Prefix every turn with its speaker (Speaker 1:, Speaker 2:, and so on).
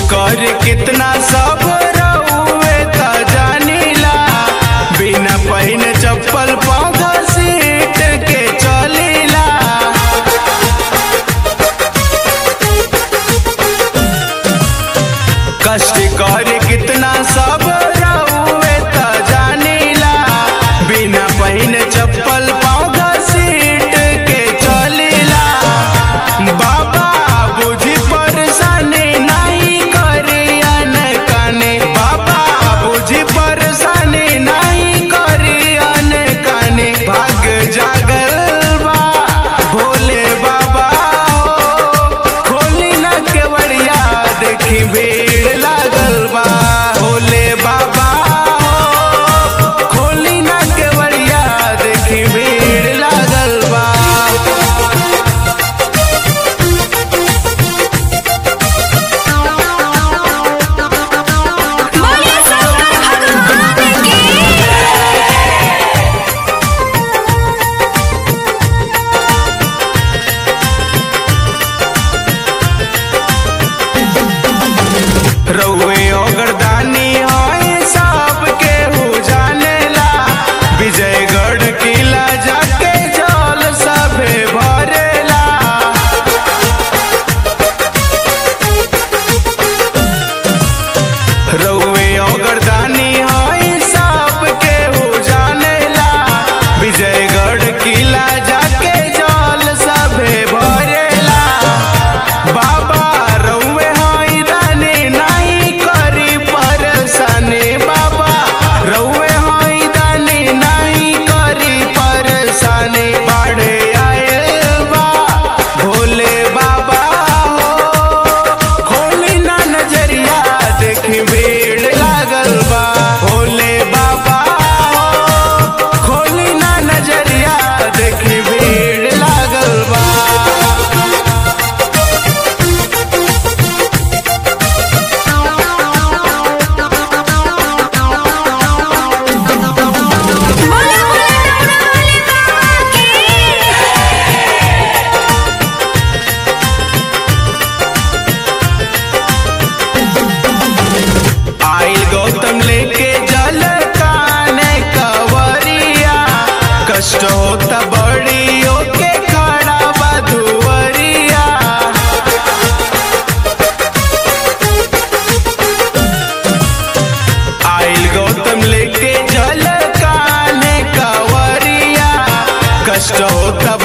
Speaker 1: कर कितना सब रउए त जानीला, बिना पहिने चप्पल पाँव घसीट के चलीला। कष्ट कर कितना सब रउए त जानीला, बिना पहिने चप्पल पाँव घसीट के चलीला। बाबा बुझी परेशानी नहीं करी अनकाने, बाबा बुझी परेशानी नहीं करी अनकाने। भाग जागल बा भोले बाबा हो, खोली न केवड़िया देखी भीड़ लागल बा। भोले बाबा हो, खोली न केवड़िया देखी भीड़ लागल बा।
Speaker 2: बोलिए शंकर भगवान की।
Speaker 1: रउए ओगरदानी होए सबके हु जानेला, विजयगढ़ किला जाके जल सभे भरेला। रउए ओगरदानी होए सबके हु जानेला, विजयगढ़ किला जाके जल सभे भरेला। बाबा रउए होई दानी नहीं करी परेशानी, बाबा रउए होई दानी नहीं करी परेशानी। बाढ़े आयल बा भोले बाबा हो, खोली ना नजरिया देखी भीड़ लागल बा। भोले बाबा हो, खोली ना नजरिया देखी भीड़ लागल बा।
Speaker 2: बोले बोले डमरू वाले बाबा की।
Speaker 1: आइल गौतम लेके जल काने कवरिया, कष्ट होता बड़ी ओके खड़ा बधुवरिया। आइल गौतम लेके जल काने कवरिया, कष्ट होता